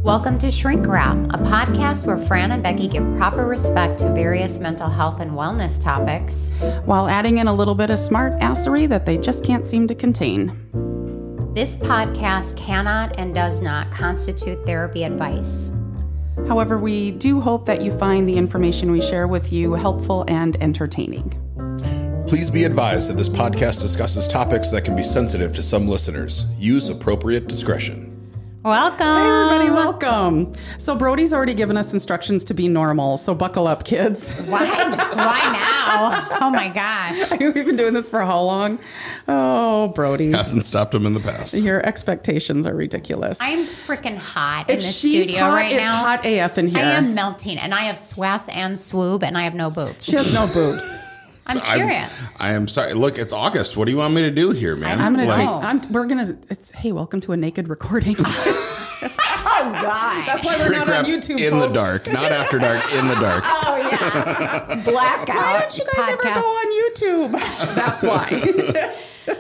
Welcome to Shrink Wrap, a podcast where Fran and Becky give proper respect to various mental health and wellness topics, while adding in a little bit of smart assery that they just can't seem to contain. This podcast cannot and does not constitute therapy advice. However, we do hope that you find the information we share with you helpful and entertaining. Please be advised that this podcast discusses topics that can be sensitive to some listeners. Use appropriate discretion. Welcome. Hey, everybody, welcome. So Brody's already given us instructions to be normal, so buckle up, kids. Why now? Oh, my gosh. We've been doing this for how long? Oh, Brody. Hasn't stopped him in the past. Your expectations are ridiculous. I'm freaking hot in If the she's studio hot, right it's now. hot AF in here. I am melting, and I have swass and swoob, and I have no boobs. She has no boobs. I'm serious. I am sorry. Look, it's August. What do you want me to do here, man? I'm going to Like- hey, welcome to a naked recording. Oh, God. That's why we're Shrink not on wrap YouTube, in folks. the dark, not after dark, in the dark. Oh, yeah. Blackout. Why don't you guys ever go on YouTube? That's why.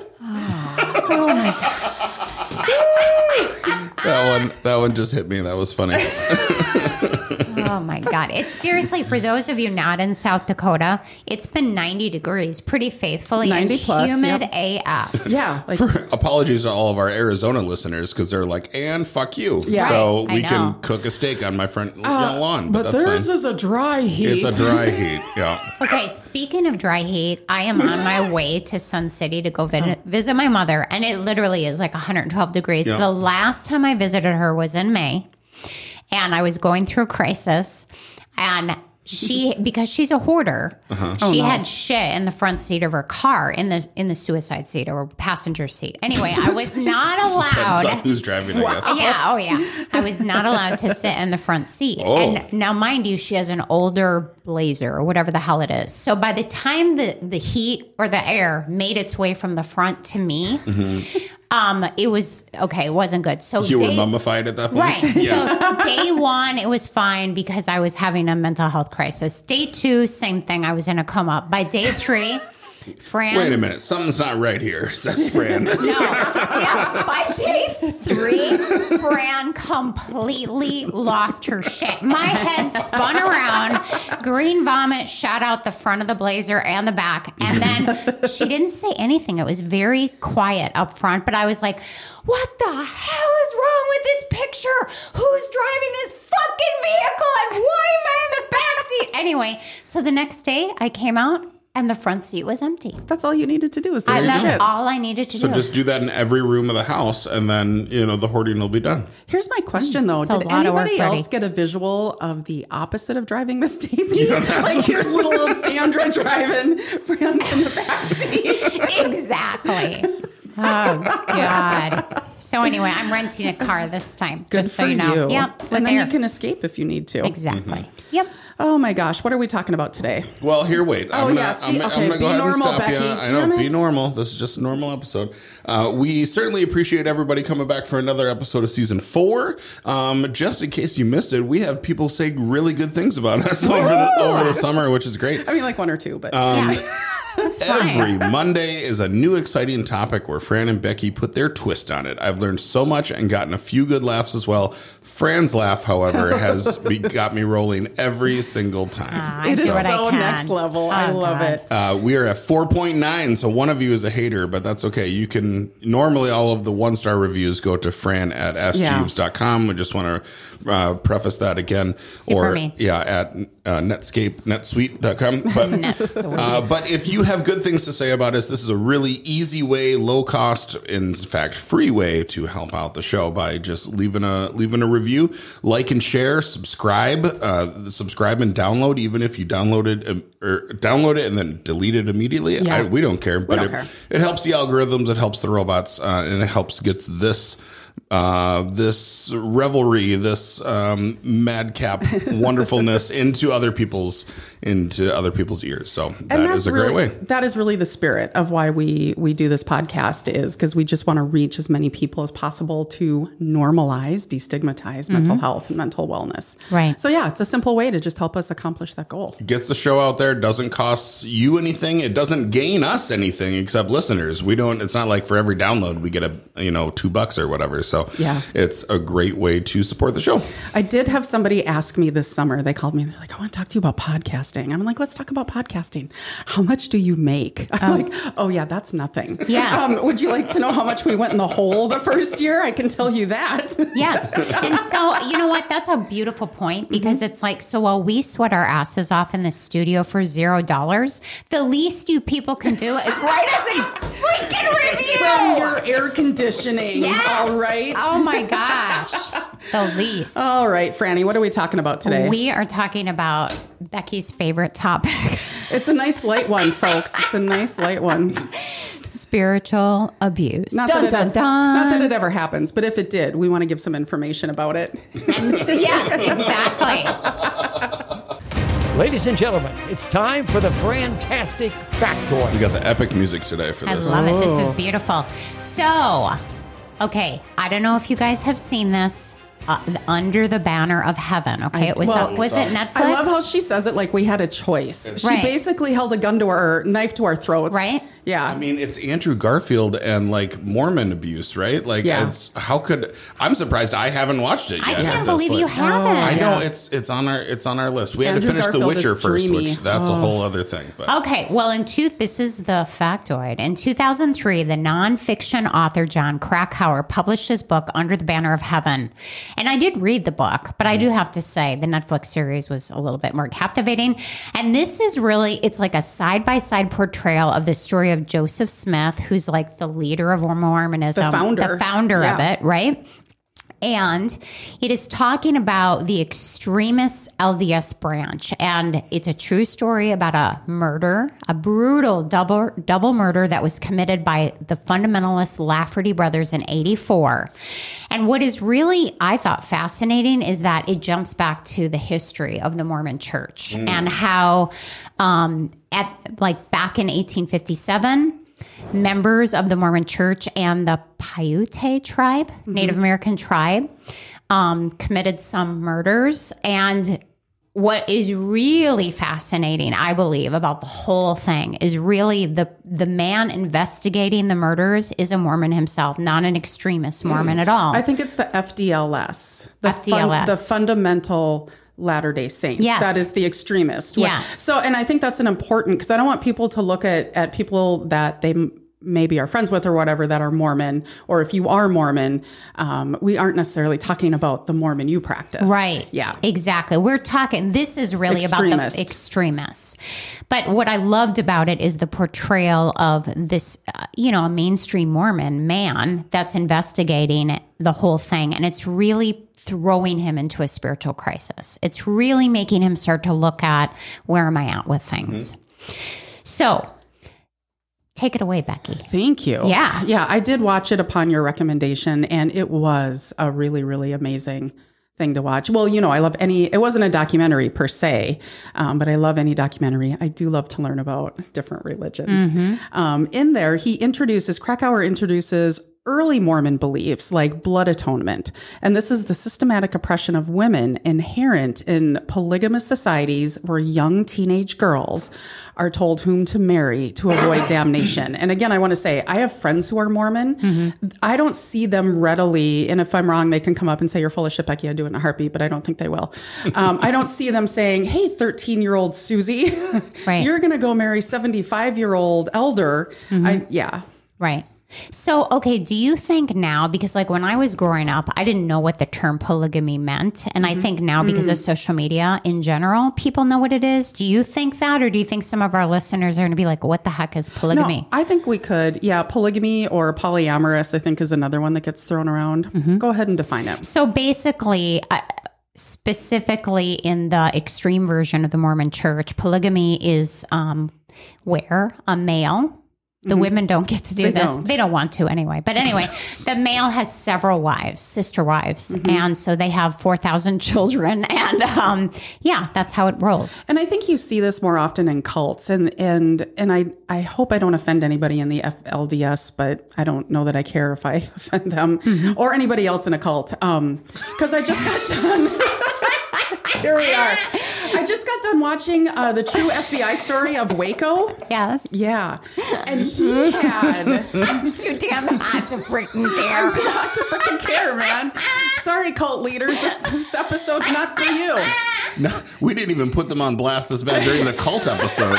That one just hit me. That was funny. Oh, my God. It's seriously, for those of you not in South Dakota, it's been 90 degrees pretty faithfully 90 and plus, humid yep. AF. Yeah. Like, Apologies to all of our Arizona listeners because they're like, and fuck you. Yeah. So Right, I we know. can cook a steak on my front lawn. but that's theirs fine. is a dry heat. It's a dry heat. Yeah. Okay, speaking of dry heat, I am on my way to Sun City to go visit my mother, and it literally is like 112 degrees. Yeah. The last time I visited her was in May, and I was going through a crisis, and because she's a hoarder, she had shit in the front seat of her car, in the suicide seat or passenger seat. Anyway, I was not Depends on allowed. who's driving, I guess. Yeah, oh yeah. I was not allowed to sit in the front seat. Oh. And now, mind you, she has an older Blazer or whatever the hell it is. So by the time the heat or the air made its way from the front to me, it was okay. It wasn't good. So You were mummified at that point? Right. Yeah. So day one, it was fine because I was having a mental health crisis. Day two, same thing. I was in a coma. By day three, Fran. Wait a minute. Something's not right here, says Fran. No. Yeah. By day three, Fran completely lost her shit. My head spun around. Green vomit shot out the front of the Blazer and the back. And then she didn't say anything. It was very quiet up front. But I was like, what the hell is wrong with this picture? Who's driving this fucking vehicle? And why am I in the backseat? Anyway, so the next day I came out and the front seat was empty. That's all you needed to do is That's all I needed to So do. just do that in every room of the house, and then, the hoarding will be done. Here's my question, though. a Did lot of work, anybody Freddie. else get a visual of the opposite of driving Miss Daisy? Like, here's little old Sandra driving, Fran's in the backseat. Exactly. Oh, God. So anyway, I'm renting a car this time. Good just for so you know. Yep. And with then air. you can escape if you need to. Exactly. Yep. Oh, my gosh. What are we talking about today? Well, here, wait. I'm yeah, see, I'm okay, gonna be go ahead and normal, stop you. Becky. I know, Damn be it. normal. This is just a normal episode. We certainly appreciate everybody coming back for another episode of season 4. Just in case you missed it, we have people say really good things about us over the summer, which is great. I mean, like one or two, but Every Monday is a new exciting topic where Fran and Becky put their twist on it. I've learned so much and gotten a few good laughs as well. Fran's laugh, however, has got me rolling every single time. I it do is what I so can. next level. I love God. it. We are at 4.9, so one of you is a hater, but that's okay. You can normally all of the 1-star reviews go to Fran at AskJeeves.com. We just want to preface that again. Super or me. at netsuite.com. But NetSuite. but if you have good things to say about us, this is a really easy way, low cost, in fact, free way to help out the show by just leaving a review, like and share, subscribe and download. Even if you download it and then delete it immediately, Yeah. we don't care. But don't care. it helps the algorithms, it helps the robots, and it helps gets this revelry, this madcap wonderfulness into other people's ears. So that is a great way. That is really the spirit of why we do this podcast, is because we just want to reach as many people as possible to normalize, destigmatize mental health and mental wellness. Right. So yeah, it's a simple way to just help us accomplish that goal. Gets the show out there, doesn't cost you anything. It doesn't gain us anything except listeners. It's not like for every download we get $2 or whatever. So Yeah. it's a great way to support the show. I did have somebody ask me this summer. They called me. They're like, I want to talk to you about podcasting. I'm like, let's talk about podcasting. How much do you make? I'm like, oh, yeah, that's nothing. Yes. Would you like to know how much we went in the hole the first year? I can tell you that. Yes. And so, you know what? That's a beautiful point because it's like, so while we sweat our asses off in the studio for $0, the least you people can do is write us a freaking review. From your air conditioning. Yes. All right. Oh my gosh. The least. All right, Franny, what are we talking about today? We are talking about Becky's favorite topic. It's a nice light one, folks. It's a nice light one. Spiritual abuse. Not that it ever happens, but if it did, we want to give some information about it. And so, yes, exactly. Ladies and gentlemen, it's time for the Fantastic Factoid. We got the epic music today for I this. love it. This is beautiful. So, okay, I don't know if you guys have seen this. Under the Banner of Heaven. Okay, was it Netflix? I love how she says it like we had a choice. Right. She basically held a gun to our knife to our throats. Right. Yeah. I mean, it's Andrew Garfield and like Mormon abuse, right? Like, Yeah. I'm surprised I haven't watched it yet. I at can't this believe you point. haven't. I know Yeah. it's on our list. We had Andrew to finish Garfield The Witcher is first, dreamy. which that's a whole other thing. But Okay, well, this is the factoid. In 2003, the nonfiction author John Krakauer published his book Under the Banner of Heaven. And I did read the book, but I do have to say the Netflix series was a little bit more captivating. And this is really, it's like a side-by-side portrayal of the story of Joseph Smith, who's like the leader of Mormonism. The founder. Of it, right? And it is talking about the extremist LDS branch. And it's a true story about a murder, a brutal double murder that was committed by the fundamentalist Lafferty brothers in 1984. And what is really, I thought, fascinating is that it jumps back to the history of the Mormon Church and how back in 1857, members of the Mormon Church and the Paiute tribe, Native American tribe, committed some murders. And what is really fascinating, I believe, about the whole thing is really the man investigating the murders is a Mormon himself, not an extremist Mormon at all. I think it's the FDLS. FDLS. The Fundamental Latter-day Saints. Yes. That is the extremist. Yes. So, and I think that's an important, because I don't want people to look at people that they maybe are friends with or whatever that are Mormon, or if you are Mormon, we aren't necessarily talking about the Mormon you practice. Right. Yeah. Exactly. We're talking, this is really about the extremists. But what I loved about it is the portrayal of this, a mainstream Mormon man that's investigating the whole thing. And it's really throwing him into a spiritual crisis. It's really making him start to look at, where am I at with things? So take it away, Becky. Thank you. Yeah. Yeah, I did watch it upon your recommendation, and it was a really, really amazing thing to watch. Well, I love it wasn't a documentary per se, but I love any documentary. I do love to learn about different religions. In there, Krakauer introduces early Mormon beliefs like blood atonement. And this is the systematic oppression of women inherent in polygamous societies where young teenage girls are told whom to marry to avoid damnation. And again, I want to say, I have friends who are Mormon. I don't see them readily, and if I'm wrong, they can come up and say, you're full of shit, Becky, I'd do it in a heartbeat, but I don't think they will. I don't see them saying, hey, 13-year-old Susie, Right. you're going to go marry 75-year-old elder. Right. So, okay, do you think now, because like when I was growing up, I didn't know what the term polygamy meant. And I think now because of social media in general, people know what it is. Do you think that, or do you think some of our listeners are going to be like, what the heck is polygamy? No, I think we could. Yeah, polygamy or polyamorous, I think, is another one that gets thrown around. Go ahead and define it. So basically, specifically in the extreme version of the Mormon Church, polygamy is where a male, the women don't get to do this. They don't want to anyway. But anyway, the male has several wives, sister wives. And so they have 4,000 children. And that's how it rolls. And I think you see this more often in cults. And I hope I don't offend anybody in the FLDS, but I don't know that I care if I offend them or anybody else in a cult. Because I just got done. Here we are. I just got done watching the true FBI story of Waco. Yes. Yeah. And he had... I'm too damn hot to freaking care. I'm too hot to freaking care, man. Sorry, cult leaders. This episode's not for you. No, we didn't even put them on blast this bad during the cult episode.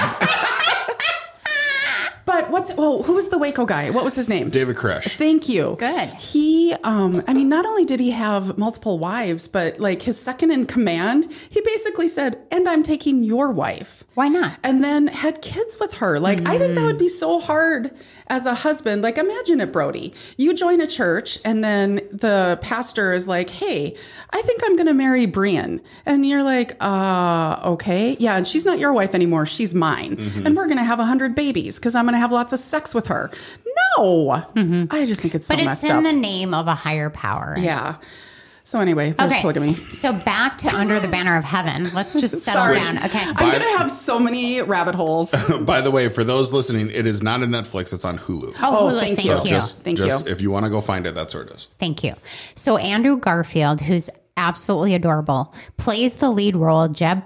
But who was the Waco guy? What was his name? David Koresh. Thank you. Good. He, not only did he have multiple wives, but like his second in command, he basically said, and I'm taking your wife. Why not? And then had kids with her. Like, I think that would be so hard as a husband. Like, imagine it, Brody. You join a church and then the pastor is like, hey, I think I'm going to marry Brian. And you're like, okay. Yeah. And she's not your wife anymore. She's mine. And we're going to have 100 babies because I'm going to have lots of sex with her. No. I just think it's so messed up. But it's in the name of a higher power. Yeah. So anyway, there's polygamy. So back to Under the Banner of Heaven. Let's just settle down. Okay. I'm going to have so many rabbit holes. By the way, for those listening, it is not on Netflix. It's on Hulu. Oh, Hulu. Thank you. Thank you. If you want to go find it, that's where it is. Thank you. So Andrew Garfield, who's absolutely adorable, plays the lead role, Jeb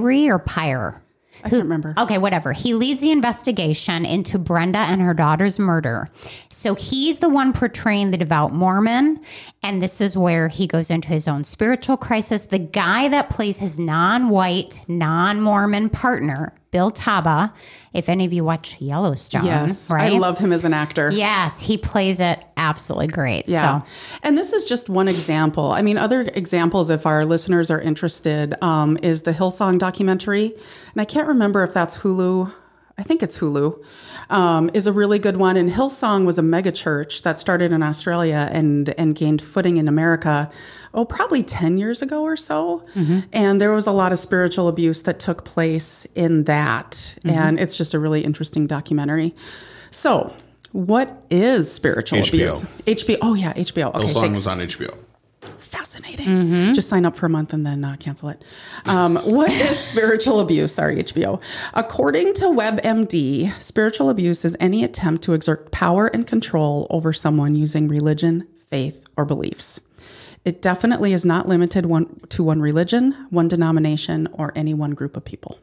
Pyre. I can't remember. Okay, whatever. He leads the investigation into Brenda and her daughter's murder. So he's the one portraying the devout Mormon. And this is where he goes into his own spiritual crisis. The guy that plays his non-white, non-Mormon partner, Bill Taba, if any of you watch Yellowstone, yes, right? I love him as an actor. Yes, he plays it absolutely great. Yeah. So. And this is just one example. I mean, other examples, if our listeners are interested, is the Hillsong documentary. And I can't remember if that's Hulu. I think it's Hulu, is a really good one. And Hillsong was a mega church that started in Australia and gained footing in America, probably 10 years ago or so. And there was a lot of spiritual abuse that took place in that. And it's just a really interesting documentary. So what is spiritual abuse? HBO. Oh, yeah, HBO. Okay, Hillsong was on HBO. Fascinating. Just sign up for a month and then cancel it. What is spiritual abuse? Sorry, HBO. According to WebMD, spiritual abuse is any attempt to exert power and control over someone using religion, faith, or beliefs. It definitely is not limited to one religion, one denomination, or any one group of people.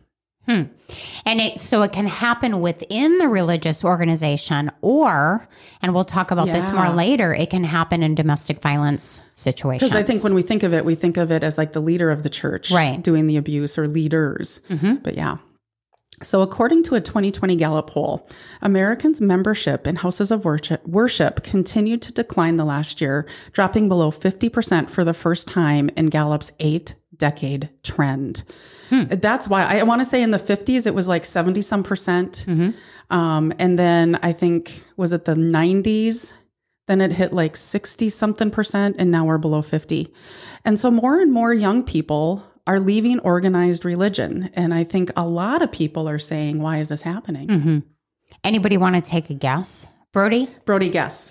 And so it can happen within the religious organization, or, and we'll talk about this more later, it can happen in domestic violence situations. Because I think when we think of it as like the leader of the church doing the abuse, or leaders. But yeah. So according to a 2020 Gallup poll, Americans' membership in houses of worship continued to decline the last year, dropping below 50% for the first time in Gallup's 8-decade trend. That's why I want to say in the 50s, it was like 70 some percent. And then I think, was it the 90s? Then it hit like 60 something percent. And now we're below 50. And so more and more young people are leaving organized religion. And I think a lot of people are saying, why is this happening? Anybody want to take a guess? Brody, guess.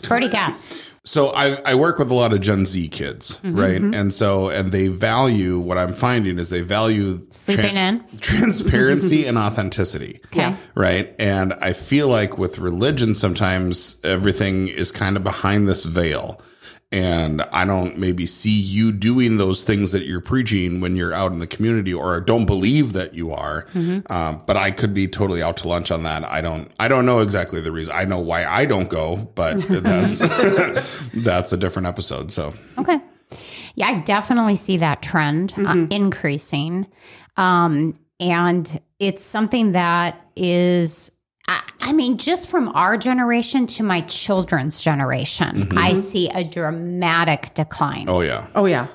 So I work with a lot of Gen Z kids, right? And they value, what I'm finding is they value sleeping in transparency and authenticity. Okay. Right. And I feel like with religion, sometimes everything is kind of behind this veil. And I don't maybe see you doing those things that you're preaching when you're out in the community, or don't believe that you are. But I could be totally out to lunch on that. I don't know exactly the reason. I know why I don't go, but that's that's a different episode. So okay, yeah, I definitely see that trend increasing, and it's something that is. I mean, just from our generation to my children's generation, I see a dramatic decline. Oh, yeah.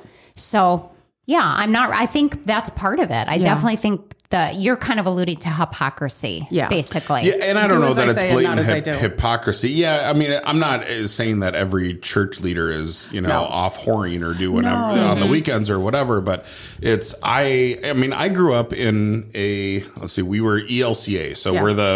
So, yeah, I think that's part of it. I definitely think that you're kind of alluding to hypocrisy, basically. Yeah, and I don't know that it's blatant hypocrisy. Yeah, I mean, I'm not saying that every church leader is, off whoring or doing on the weekends or whatever, but it's, I grew up in we were ELCA, so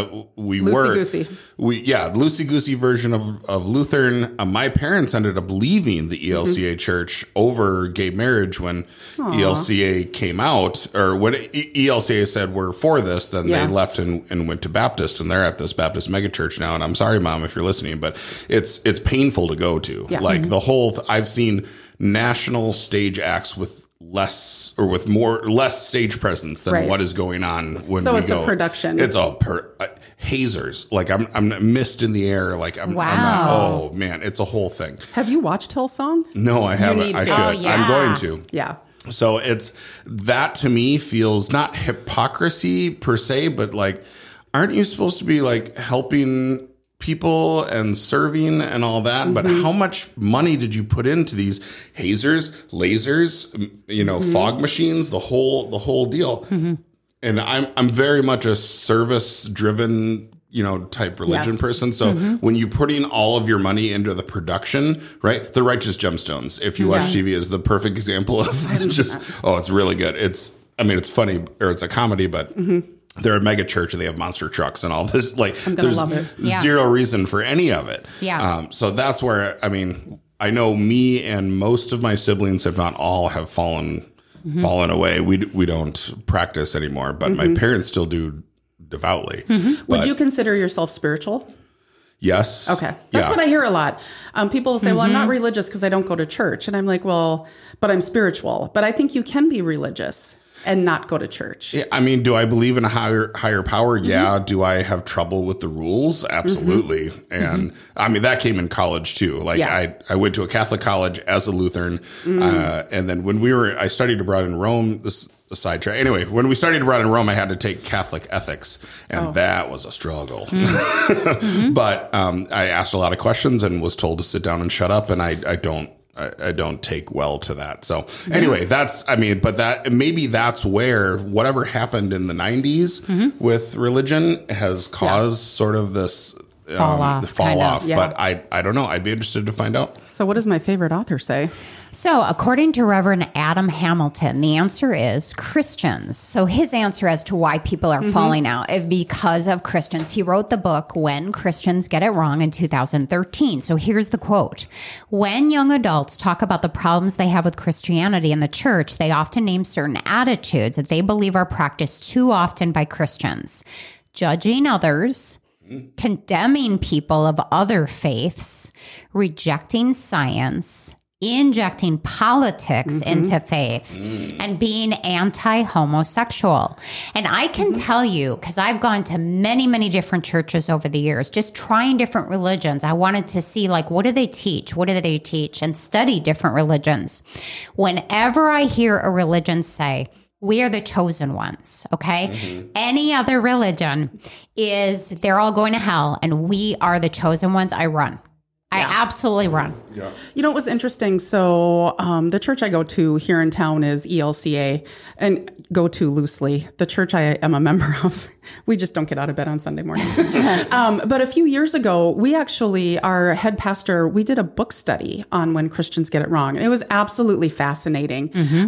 loosey-goosey version of Lutheran. My parents ended up leaving the ELCA church over gay marriage when ELCA came out, or when ELCA said we're for this, then they left and went to Baptist, and they're at this Baptist megachurch now. And I'm sorry, Mom, if you're listening, but it's painful to go to. Like the whole, I've seen national stage acts with less or with less stage presence than Right. what is going on when So we it's go. a production. It's a hazers. Like I'm mist in the air. Like I'm not, oh man, it's a whole thing. Have you watched Hillsong? No, I haven't. need I to. should. Oh, yeah. I'm going to. Yeah. So it's that to me feels not hypocrisy per se, but like, aren't you supposed to be like helping people and serving and all that? Mm-hmm. But how much money did you put into these hazers, lasers, fog machines, the whole deal? Mm-hmm. And I'm very much a service driven, type religion Yes. person. So when you're putting all of your money into the production, right? The Righteous Gemstones, if you watch TV, is the perfect example of it's really good. It's funny, or it's a comedy, but they're a mega church and they have monster trucks and all this. Like, there's love it. zero reason for any of it. Yeah. So that's where, I know me and most of my siblings, if not all, have fallen away. We don't practice anymore, but my parents still do devoutly. Would you consider yourself spiritual? Yes. Okay. That's what I hear a lot. People will say, well, I'm not religious because I don't go to church. And I'm like, well, but I'm spiritual. But I think you can be religious and not go to church. Yeah, do I believe in a higher power? Yeah. Do I have trouble with the rules? Absolutely. And that came in college too. Like I went to a Catholic college as a Lutheran. And then when I studied abroad in Rome, this a sidetrack. Anyway, when we studied abroad in Rome, I had to take Catholic ethics, and that was a struggle. But I asked a lot of questions and was told to sit down and shut up, and I don't take well to that. So anyway, maybe that's where whatever happened in the 90s with religion has caused sort of this fall off. Yeah. But I don't know. I'd be interested to find out. So what does my favorite author say? So, according to Reverend Adam Hamilton, the answer is Christians. So, his answer as to why people are falling out is because of Christians. He wrote the book, When Christians Get It Wrong, in 2013. So, here's the quote. When young adults talk about the problems they have with Christianity and the church, they often name certain attitudes that they believe are practiced too often by Christians. Judging others, condemning people of other faiths, rejecting science, injecting politics into faith, and being anti-homosexual. And I can tell you, because I've gone to many, many different churches over the years, just trying different religions. I wanted to see, like, what do they teach? What do they teach? And study different religions. Whenever I hear a religion say, we are the chosen ones, okay? Any other religion they're all going to hell, and we are the chosen ones, I run. I absolutely run. Yeah. It was interesting. So the church I go to here in town is ELCA, and go to loosely. The church I am a member of, we just don't get out of bed on Sunday mornings. But a few years ago, we actually, our head pastor, we did a book study on When Christians Get It Wrong. It was absolutely fascinating.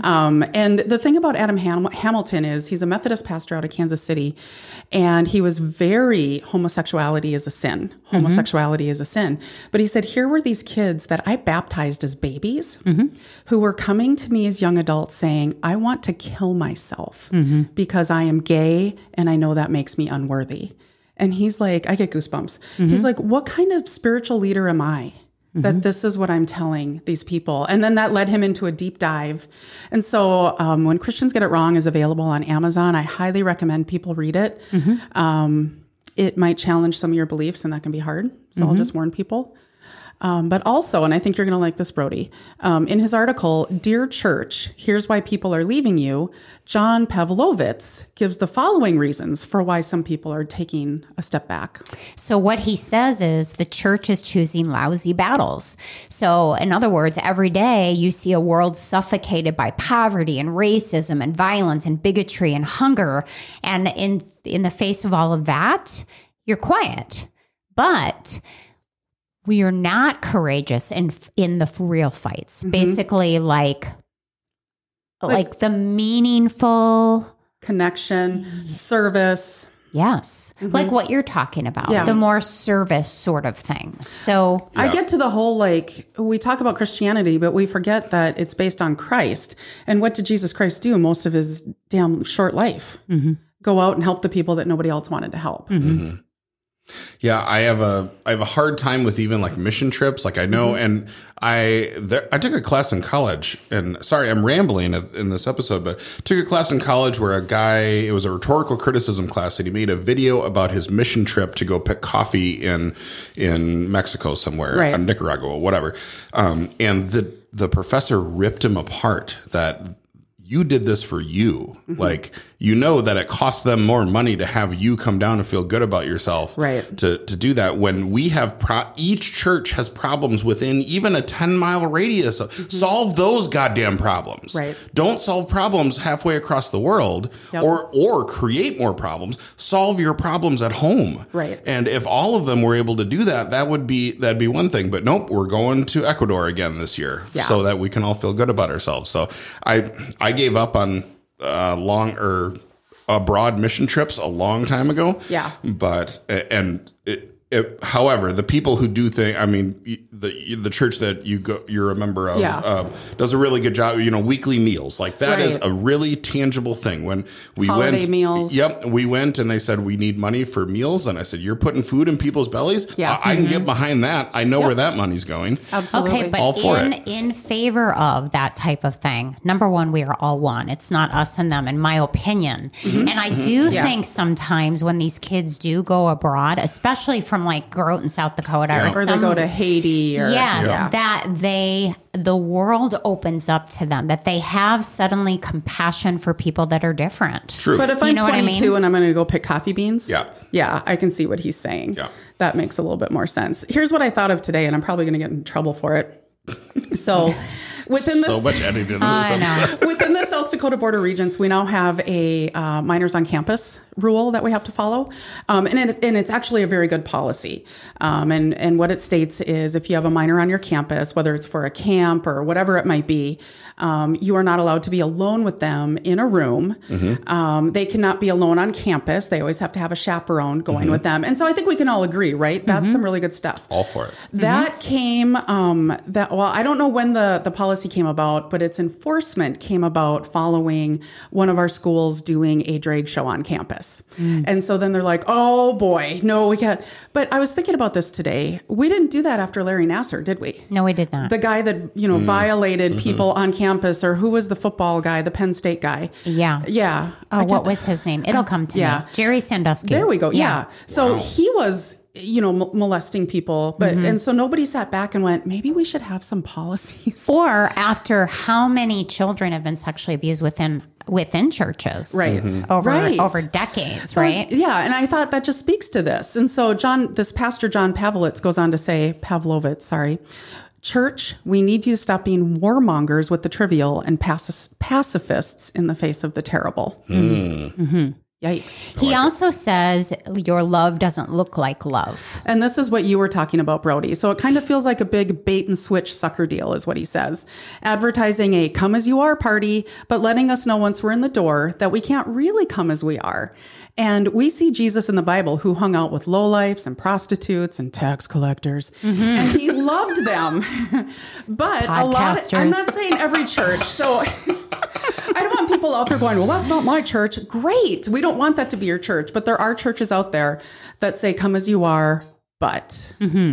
And the thing about Adam Hamilton is he's a Methodist pastor out of Kansas City, and he was very homosexuality is a sin. Homosexuality is a sin. But he said, here were these kids that I baptized as babies who were coming to me as young adults saying, I want to kill myself because I am gay and I know that makes me unworthy. And he's like, I get goosebumps. He's like, what kind of spiritual leader am I that this is what I'm telling these people? And then that led him into a deep dive. And so When Christians Get It Wrong is available on Amazon. I highly recommend people read it. It might challenge some of your beliefs, and that can be hard. So I'll just warn people. But also, and I think you're going to like this, Brody, in his article, Dear Church, Here's Why People Are Leaving You, John Pavlovitz gives the following reasons for why some people are taking a step back. So what he says is the church is choosing lousy battles. So in other words, every day you see a world suffocated by poverty and racism and violence and bigotry and hunger. And in the face of all of that, you're quiet. But we are not courageous in the real fights. Basically, like the meaningful connection, service. Yes. Like what you're talking about, the more service sort of things. So I get to the whole, we talk about Christianity, but we forget that it's based on Christ. And what did Jesus Christ do most of his damn short life? Go out and help the people that nobody else wanted to help. Yeah, I have a hard time with even like mission trips. Like I know, and I took a class in college, and sorry, I'm rambling in this episode, but took a class in college where a guy, it was a rhetorical criticism class, and he made a video about his mission trip to go pick coffee in Mexico somewhere, Right. Nicaragua, whatever. And the professor ripped him apart that you did this for you. Like, you know that it costs them more money to have you come down and feel good about yourself. Right. To do that when we have each church has problems within even a 10-mile radius. Solve those goddamn problems. Right. Don't solve problems halfway across the world. Yep. or create more problems. Solve your problems at home. Right. And if all of them were able to do that, that'd be one thing. But nope, we're going to Ecuador again this year so that we can all feel good about ourselves. So I gave up on broad mission trips a long time ago. Yeah. But however, the people who do think, I mean, the church that you're a member of, does a really good job. Weekly meals, like that is a really tangible thing. When we Holiday meals. Yep, we went and they said we need money for meals, and I said, you're putting food in people's bellies. Yeah. I can get behind that. I know where that money's going. Absolutely. Okay, but All for it. in favor of that type of thing, number one, we are all one. It's not us and them, in my opinion. And I do think sometimes when these kids do go abroad, especially from like Groton, South Dakota, Or they go to Haiti. Or, that the world opens up to them, that they have suddenly compassion for people that are different. True. But if You I'm know what I 22 mean? and I'm going to go pick coffee beans, Yeah. I can see what he's saying. Yeah. That makes a little bit more sense. Here's what I thought of today, and I'm probably going to get in trouble for it. So within So this, much editing in this episode. within the South Dakota Board of Regents, we now have a minors on campus rule that we have to follow, and it's actually a very good policy. And what it states is, if you have a minor on your campus, whether it's for a camp or whatever it might be, you are not allowed to be alone with them in a room. They cannot be alone on campus. They always have to have a chaperone going with them. And so I think we can all agree, right? That's some really good stuff. All for it. That came, I don't know when the policy came about, but its enforcement came about following one of our schools doing a drag show on campus. And so then they're like, oh boy, no, we can't. But I was thinking about this today. We didn't do that after Larry Nassar, did we? No, we did not. The guy that, violated people on campus, or who was the football guy, the Penn State guy? Yeah. Yeah. Oh, what was his name? It'll come to me. Jerry Sandusky. There we go. Yeah. So he was, molesting people, but and so nobody sat back and went, maybe we should have some policies. Or after how many children have been sexually abused within churches, Right. Over decades, So right? Yeah, and I thought that just speaks to this. And so this pastor John Pavlovitz goes on to say, Church, we need you to stop being warmongers with the trivial and pacifists in the face of the terrible. Yikes. He also says your love doesn't look like love. And this is what you were talking about, Brody. So it kind of feels like a big bait and switch sucker deal is what he says. Advertising a come as you are party, but letting us know once we're in the door that we can't really come as we are. And we see Jesus in the Bible who hung out with lowlifes and prostitutes and tax collectors. And he loved them. But a lot I'm not saying every church. So I don't want people out there going, well, that's not my church. Great. We don't want that to be your church. But there are churches out there that say, come as you are, but.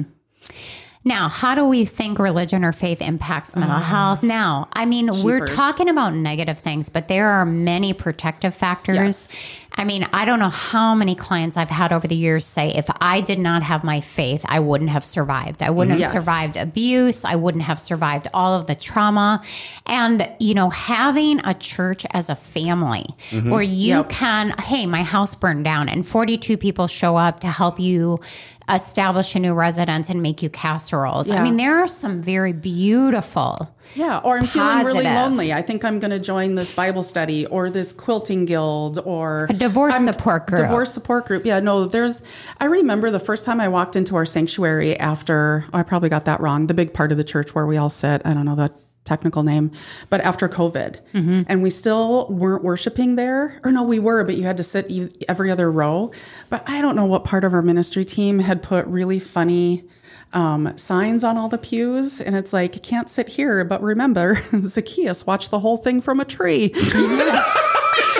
Now, how do we think religion or faith impacts mental health? Now, I mean, we're talking about negative things, but there are many protective factors. Yes. I mean, I don't know how many clients I've had over the years say, if I did not have my faith, I wouldn't have survived. I wouldn't have survived abuse. I wouldn't have survived all of the trauma. And, having a church as a family where you can, hey, my house burned down and 42 people show up to help you establish a new residence and make you casseroles. Yeah. I mean, there are some very beautiful. Yeah, or I'm feeling really positive. lonely. I think I'm going to join this Bible study or this quilting guild or A divorce support group. Divorce support group. Yeah, no, I remember the first time I walked into our sanctuary after, I probably got that wrong, the big part of the church where we all sit. I don't know the technical name, but after COVID. And we still weren't worshiping there. Or no, we were, but you had to sit every other row. But I don't know what part of our ministry team had put really funny signs on all the pews. And it's like, you can't sit here, but remember, Zacchaeus watched the whole thing from a tree. And they were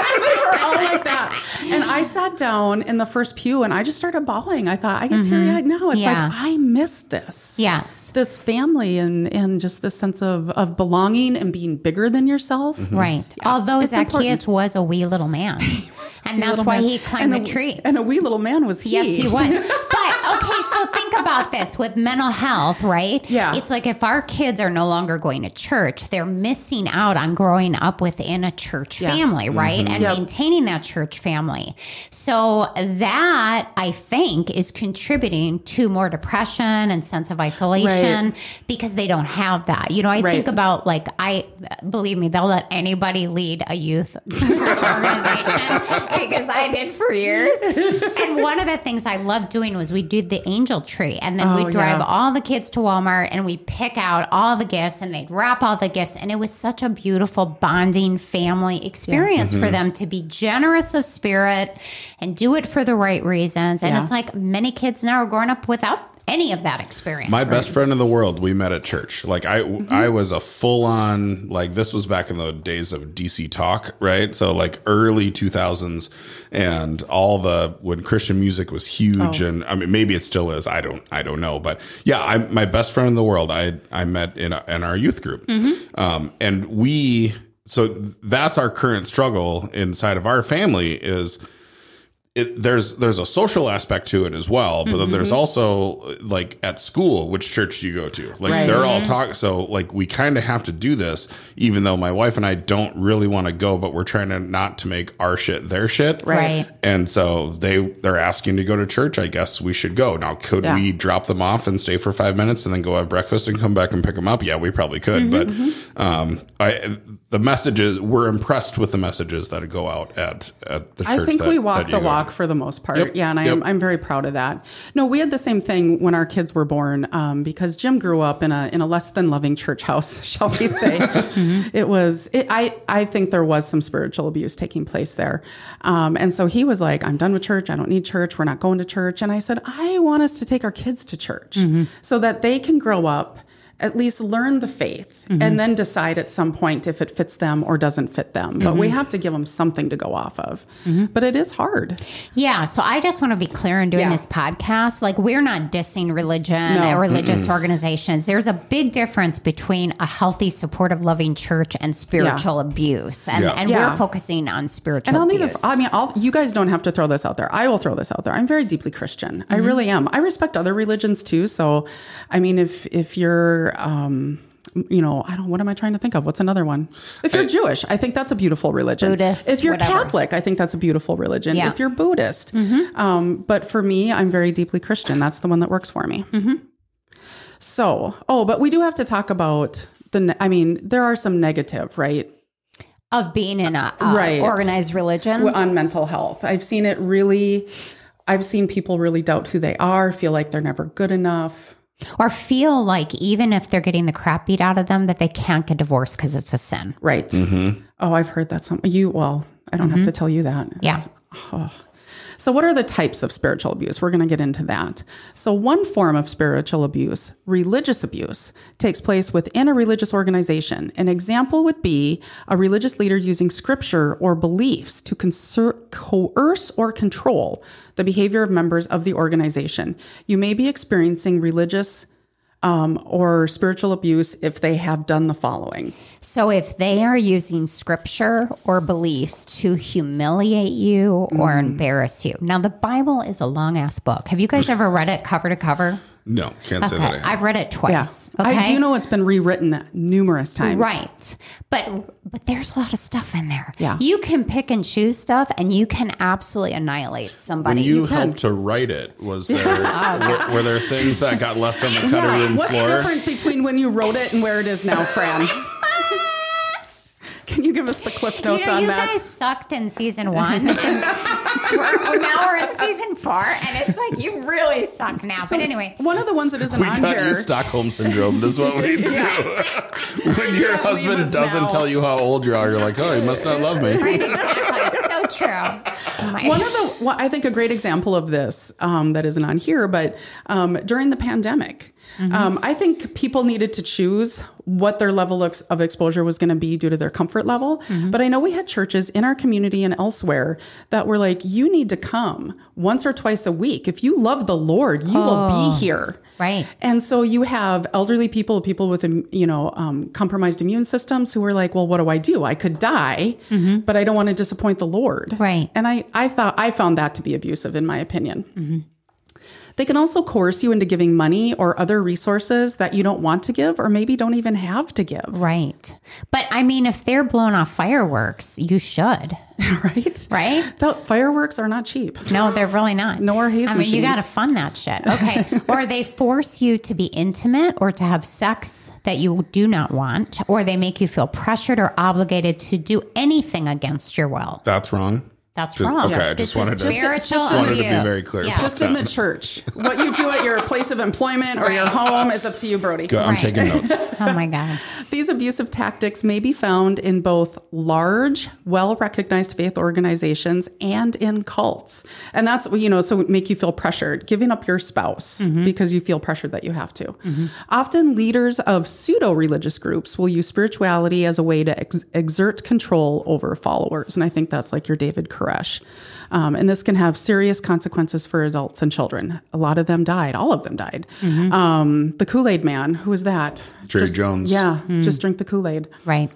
were all like that. And I sat down in the first pew and I just started bawling. I thought, I get teary-eyed now. It's Yeah. like, I miss this. Yes. This family and just this sense of belonging and being bigger than yourself. Right. Although It's Zacchaeus was a wee little man. And that's why he climbed the And tree. And a wee little man was he. Yes, he was. But okay, so think about this with mental health, right? Yeah. It's like if our kids are no longer going to church, they're missing out on growing up within a church family, right? And maintaining that church family. So that I think is contributing to more depression and sense of isolation because they don't have that. You know, I think about believe me, they'll let anybody lead a youth church organization because I did for years. And one of the things I loved doing was we did the angel tree, and then we'd drive all the kids to Walmart and we'd pick out all the gifts and they'd wrap all the gifts. And it was such a beautiful bonding family experience for them to be generous of spirit and do it for the right reasons. And it's like many kids now are growing up without any of that experience. My best friend in the world, we met at church. Like I was a full on, like this was back in the days of DC Talk, right? So like early 2000s and when Christian music was huge. And I mean, maybe it still is. I don't know. But yeah, my best friend in the world, I met in our youth group. And so that's our current struggle inside of our family is there's a social aspect to it as well, but then there's also like at school, which church do you go to? Like they're all talking. So like we kind of have to do this, even though my wife and I don't really want to go, but we're trying to not to make our shit their shit. Right. And so they're asking to go to church. I guess we should go. Now, could we drop them off and stay for 5 minutes and then go have breakfast and come back and pick them up? Yeah, we probably could. But the messages, we're impressed with the messages that go out at the church. I think we walk the walk for the most part. Yep. Yeah. And I'm very proud of that. No, we had the same thing when our kids were born, because Jim grew up in a less than loving church house, shall we say. I think there was some spiritual abuse taking place there. And so he was like, I'm done with church. I don't need church. We're not going to church. And I said, I want us to take our kids to church so that they can grow up, at least learn the faith, and then decide at some point if it fits them or doesn't fit them. But we have to give them something to go off of. But it is hard. Yeah. So I just want to be clear in doing this podcast. Like, we're not dissing religion or religious organizations. There's a big difference between a healthy, supportive, loving church and spiritual abuse. And we're focusing on spiritual abuse. You guys don't have to throw this out there. I will throw this out there. I'm very deeply Christian. I really am. I respect other religions too. So, I mean, if you're, what am I trying to think of? What's another one? If you're Jewish, I think that's a beautiful religion. Buddhist, if you're whatever. Catholic, I think that's a beautiful religion. Yeah. If you're Buddhist. But for me, I'm very deeply Christian. That's the one that works for me. So, but we do have to talk about there are some negative, right? Of being in a organized religion. On mental health. I've seen people really doubt who they are, feel like they're never good enough. Or feel like even if they're getting the crap beat out of them, that they can't get divorced because it's a sin. Right. Oh, I've heard that. I don't have to tell you that. Yeah. So what are the types of spiritual abuse? We're going to get into that. So one form of spiritual abuse, religious abuse, takes place within a religious organization. An example would be a religious leader using scripture or beliefs to coerce or control the behavior of members of the organization. You may be experiencing religious or spiritual abuse if they have done the following. So if they are using scripture or beliefs to humiliate you or embarrass you. Now, the Bible is a long-ass book. Have you guys ever read it cover to cover? No, can't say that I have. I've read it twice. Yeah. Okay? I do know it's been rewritten numerous times. Right. But there's a lot of stuff in there. Yeah. You can pick and choose stuff, and you can absolutely annihilate somebody. When you helped to write it, was there were there things that got left on the cutting room What's floor? What's different between when you wrote it and where it is now, Fran? Can you give us the cliff notes on that? You guys sucked in season 1. Now we're in season 4, and it's like you really suck now. But anyway, one of the ones that isn't we on got here. you Stockholm syndrome. Is what we do. When your husband doesn't tell you how old you are, you're like, oh, he must not love me. Right, exactly. So true. I think a great example of this that isn't on here, but during the pandemic, I think people needed to choose what their level of exposure was going to be due to their comfort level. But I know we had churches in our community and elsewhere that were like, you need to come once or twice a week. If you love the Lord, you will be here. Right. And so you have elderly people with, compromised immune systems who are like, well, what do I do? I could die, but I don't want to disappoint the Lord. Right. And I found that to be abusive, in my opinion. They can also coerce you into giving money or other resources that you don't want to give or maybe don't even have to give. Right. But I mean, if they're blowing off fireworks, you should. Right? Right? The fireworks are not cheap. No, they're really not. Nor haze I mean, you machines. got to fund that shit. Okay. Or they force you to be intimate or to have sex that you do not want, or they make you feel pressured or obligated to do anything against your will. That's wrong. That's wrong. Okay, I just wanted to spiritual wanted abuse. to be very clear. Yeah. about Just in that. the church. What you do at your place of employment or your Right. home is up to you, Brody. Good, I'm Right. taking notes. Oh my God. These abusive tactics may be found in both large, well-recognized faith organizations and in cults. And that's, so make you feel pressured, giving up your spouse because you feel pressured that you have to. Often leaders of pseudo-religious groups will use spirituality as a way to exert control over followers. And I think that's like your David Koresh. And this can have serious consequences for adults and children. A lot of them died. All of them died. The Kool-Aid man, who was that? Jerry Jones. Yeah, just drink the Kool-Aid. Right.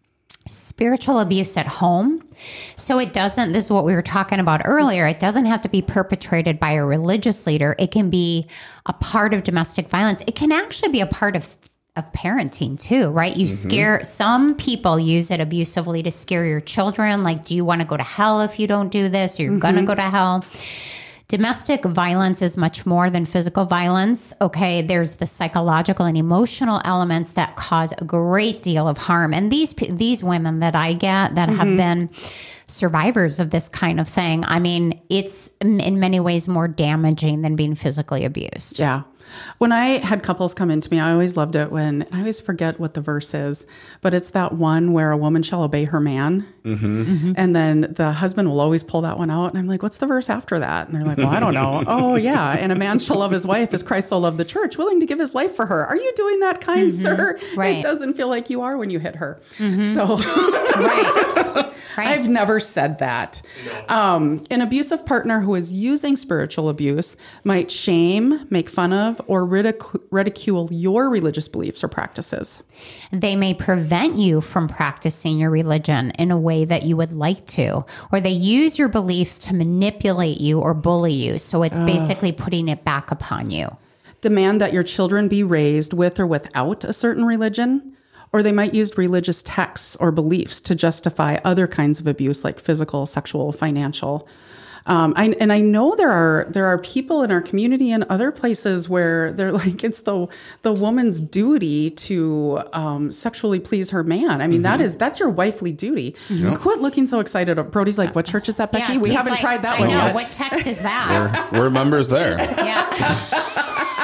Spiritual abuse at home. So this is what we were talking about earlier. It doesn't have to be perpetrated by a religious leader. It can be a part of domestic violence. It can actually be a part of parenting too, right? You scare, some people use it abusively to scare your children. Like, do you want to go to hell if you don't do this? Or you're going to go to hell. Domestic violence is much more than physical violence. Okay, there's the psychological and emotional elements that cause a great deal of harm. And these women that I get that have been survivors of this kind of thing, I mean, it's in many ways more damaging than being physically abused. Yeah. When I had couples come into me, I always loved it when, I always forget what the verse is, but it's that one where a woman shall obey her man. And then the husband will always pull that one out. And I'm like, what's the verse after that? And they're like, well, I don't know. Oh, yeah. And a man shall love his wife as Christ so loved the church, willing to give his life for her. Are you doing that, kind sir? Right. It doesn't feel like you are when you hit her. So Right. Right. I've never said that. An abusive partner who is using spiritual abuse might shame, make fun of, or ridicule your religious beliefs or practices. They may prevent you from practicing your religion in a way that you would like to, or they use your beliefs to manipulate you or bully you. So it's basically putting it back upon you. Demand that your children be raised with or without a certain religion. Or they might use religious texts or beliefs to justify other kinds of abuse like physical, sexual, financial. I know there are people in our community and other places where they're like, it's the woman's duty to sexually please her man. I mean, that's your wifely duty. Quit looking so excited. Brody's like, what church is that, Becky? Yes, we he's haven't like, tried that I one know. yet. What text is that? We're members there. Yeah.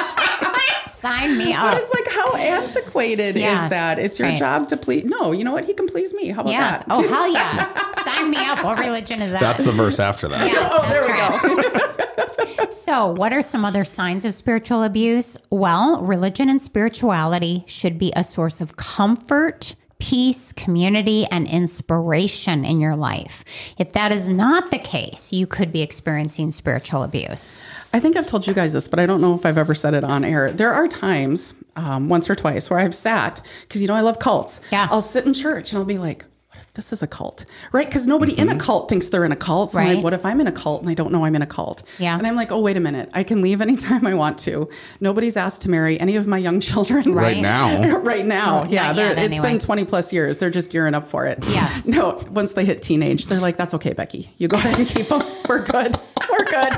Sign me up. But it's like, how antiquated Yes, is that? It's your right. job to please. No, you know what? He can please me. How about Yes. that? Oh, hell yes. Sign me up. What religion is that? That's the verse after that. Yes, Oh, there that's we right. go. So, what are some other signs of spiritual abuse? Well, religion and spirituality should be a source of comfort, peace, community, and inspiration in your life. If that is not the case, you could be experiencing spiritual abuse. I think I've told you guys this, but I don't know if I've ever said it on air. There are times, once or twice, where I've sat, because I love cults. Yeah. I'll sit in church and I'll be like, what if this is a cult? Right? Because nobody in a cult thinks they're in a cult. So I'm Right. like, what if I'm in a cult and I don't know I'm in a cult? Yeah. And I'm like, oh, wait a minute. I can leave anytime I want to. Nobody's asked to marry any of my young children. Right now. Right now. Well, Yeah. not yet, It's anyway. been 20 plus years. They're just gearing up for it. Yes. No, once they hit teenage, they're like, that's okay, Becky. You go ahead and keep them. We're good. We're good.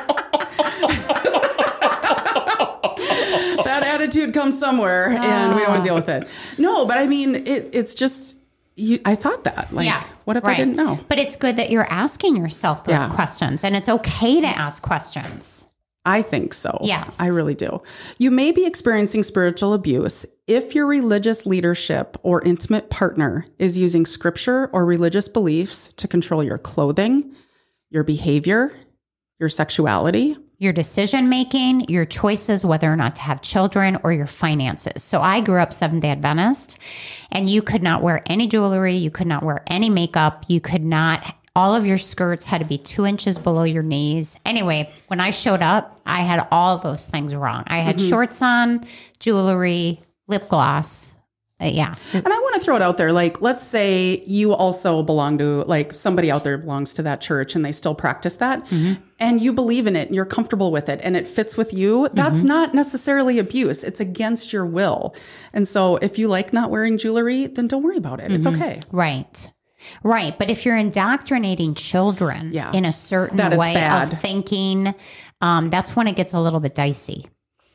That attitude comes somewhere and we don't want to deal with it. No, but I mean, it's just, I thought that. Like, Yeah. what if I right. didn't know? But it's good that you're asking yourself those Yeah. questions, and it's okay to ask questions. I think so. Yes. I really do. You may be experiencing spiritual abuse if your religious leadership or intimate partner is using scripture or religious beliefs to control your clothing, your behavior, your sexuality, your decision making, your choices, whether or not to have children, or your finances. So I grew up Seventh-day Adventist, and you could not wear any jewelry. You could not wear any makeup. You could not, all of your skirts had to be 2 inches below your knees. Anyway, when I showed up, I had all of those things wrong. I had shorts on, jewelry, lip gloss. Yeah. And I want to throw it out there. Like, let's say you also belong to, like, somebody out there belongs to that church and they still practice that, and you believe in it and you're comfortable with it and it fits with you. That's not necessarily abuse. It's against your will. And so if you like not wearing jewelry, then don't worry about it. It's okay. Right. Right. But if you're indoctrinating children in a certain way of thinking, that's when it gets a little bit dicey.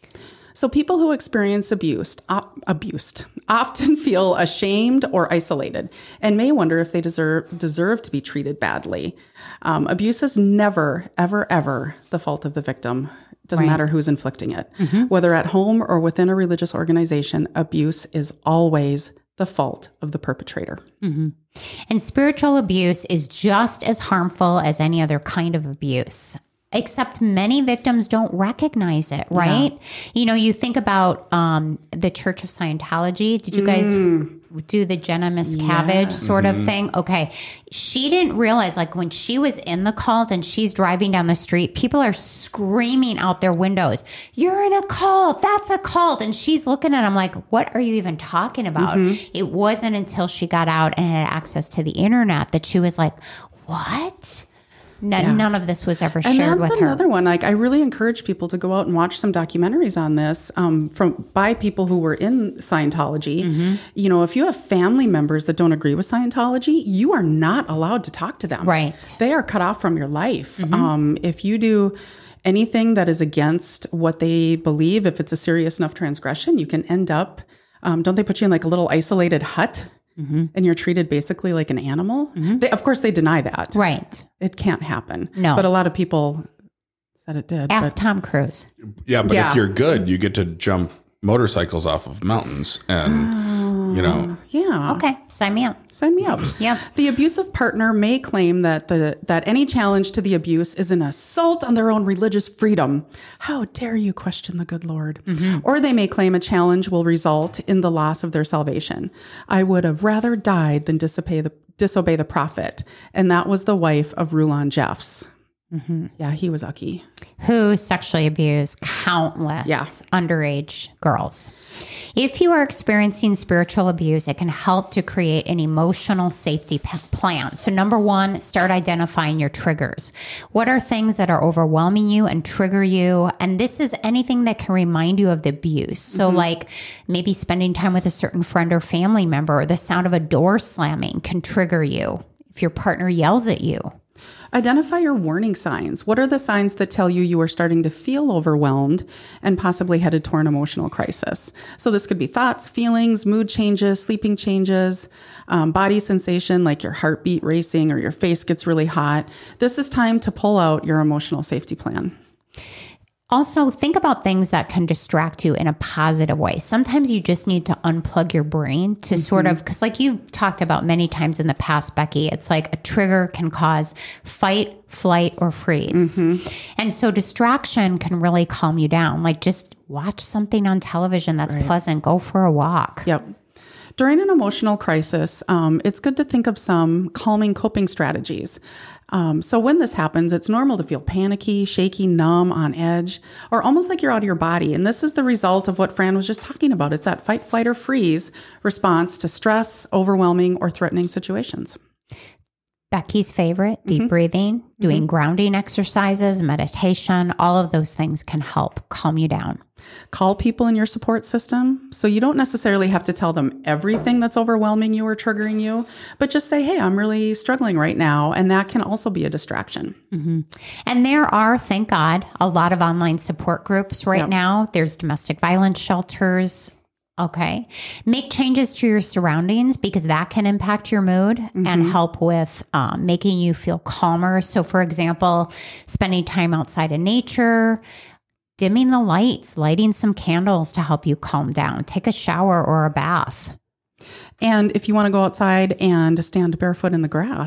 So people who experience abuse often feel ashamed or isolated and may wonder if they deserve to be treated badly. Abuse is never, ever, ever the fault of the victim. It doesn't matter who's inflicting it. Whether at home or within a religious organization, abuse is always the fault of the perpetrator. And spiritual abuse is just as harmful as any other kind of abuse. Except many victims don't recognize it, right? Yeah. You know, you think about the Church of Scientology. Did you guys do the Jenna Miscavige sort of thing? Okay. She didn't realize, like, when she was in the cult and she's driving down the street, people are screaming out their windows, "You're in a cult. That's a cult." And she's looking at them like, what are you even talking about? It wasn't until she got out and had access to the internet that she was like, what? None of this was ever shared with her. And that's another one. Like, I really encourage people to go out and watch some documentaries on this by people who were in Scientology. You know, if you have family members that don't agree with Scientology, you are not allowed to talk to them. Right. They are cut off from your life. If you do anything that is against what they believe, if it's a serious enough transgression, you can end up, don't they put you in like a little isolated hut? And you're treated basically like an animal. Of course, they deny that. Right. It can't happen. No. But a lot of people said it did. Ask Tom Cruise. Yeah, but if you're good, you get to jump motorcycles off of mountains and, you know. Yeah. Okay. Sign me up. Sign me up. Yep. The abusive partner may claim that any challenge to the abuse is an assault on their own religious freedom. How dare you question the good Lord? Or they may claim a challenge will result in the loss of their salvation. I would have rather died than disobey the prophet. And that was the wife of Rulon Jeffs. Yeah, he was ucky. Who sexually abused countless underage girls. If you are experiencing spiritual abuse, it can help to create an emotional safety plan. So number one, start identifying your triggers. What are things that are overwhelming you and trigger you? And this is anything that can remind you of the abuse. So like maybe spending time with a certain friend or family member, or the sound of a door slamming can trigger you if your partner yells at you. Identify your warning signs. What are the signs that tell you are starting to feel overwhelmed and possibly headed toward an emotional crisis? So this could be thoughts, feelings, mood changes, sleeping changes, body sensation like your heartbeat racing or your face gets really hot. This is time to pull out your emotional safety plan. Also, think about things that can distract you in a positive way. Sometimes you just need to unplug your brain to sort of, because like you've talked about many times in the past, Becky, it's like a trigger can cause fight, flight, or freeze. And so distraction can really calm you down. Like just watch something on television that's pleasant. Go for a walk. Yep. During an emotional crisis, it's good to think of some calming coping strategies. So when this happens, it's normal to feel panicky, shaky, numb, on edge, or almost like you're out of your body. And this is the result of what Fran was just talking about. It's that fight, flight, or freeze response to stress, overwhelming, or threatening situations. Becky's favorite, deep breathing, doing grounding exercises, meditation, all of those things can help calm you down. Call people in your support system. So you don't necessarily have to tell them everything that's overwhelming you or triggering you, but just say, hey, I'm really struggling right now. And that can also be a distraction. And there are, thank God, a lot of online support groups right now. There's domestic violence shelters. Okay. Make changes to your surroundings because that can impact your mood and help with making you feel calmer. So for example, spending time outside in nature, dimming the lights, lighting some candles to help you calm down, take a shower or a bath. And if you want to go outside and stand barefoot in the grass,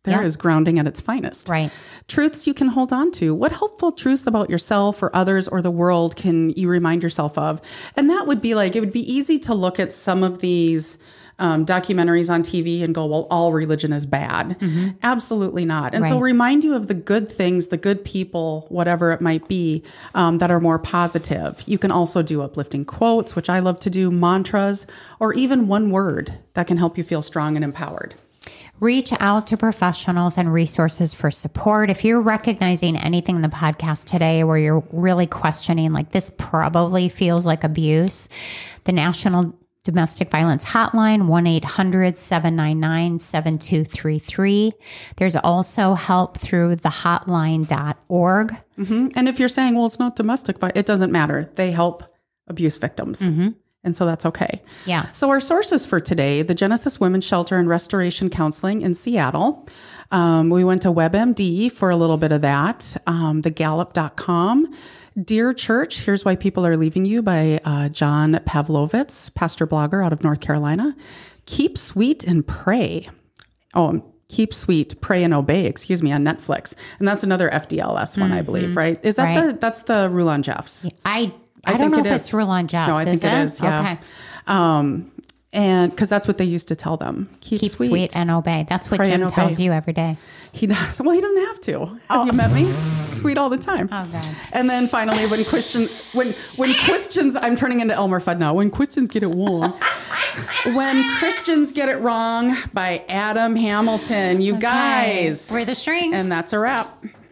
There is grounding at its finest. Right. Truths you can hold on to. What helpful truths about yourself or others or the world can you remind yourself of? And that would be like, it would be easy to look at some of these documentaries on TV and go, well, all religion is bad. Absolutely not. And so remind you of the good things, the good people, whatever it might be, that are more positive. You can also do uplifting quotes, which I love to do, mantras, or even one word that can help you feel strong and empowered. Reach out to professionals and resources for support. If you're recognizing anything in the podcast today where you're really questioning, like, this probably feels like abuse, the National Domestic Violence Hotline, 1-800-799-7233. There's also help through thehotline.org. And if you're saying, well, it's not domestic violence, it doesn't matter. They help abuse victims. And so that's okay. Yes. So our sources for today, the Genesis Women's Shelter and Restoration Counseling in Seattle. We went to WebMD for a little bit of that. TheGallup.com. Dear Church, Here's Why People Are Leaving You by John Pavlovitz, pastor blogger out of North Carolina. Keep Sweet and Pray. Keep Sweet, Pray and Obey, on Netflix. And that's another FDLS one, I believe, right? Is that that's the Rulon Jeffs? I don't know if it's Rulon Jeffs. No, I think it is. Yeah. Okay. And because that's what they used to tell them. Keep sweet and obey. That's what Pray Jim and tells obey. you every day. He does. Well, he doesn't have to. Have you met me? Sweet all the time. Oh, God. And then finally, when Christians, I'm turning into Elmer Fudd now. When Christians get it wrong. When Christians Get It Wrong by Adam Hamilton. You guys. We're the Strings. And that's a wrap.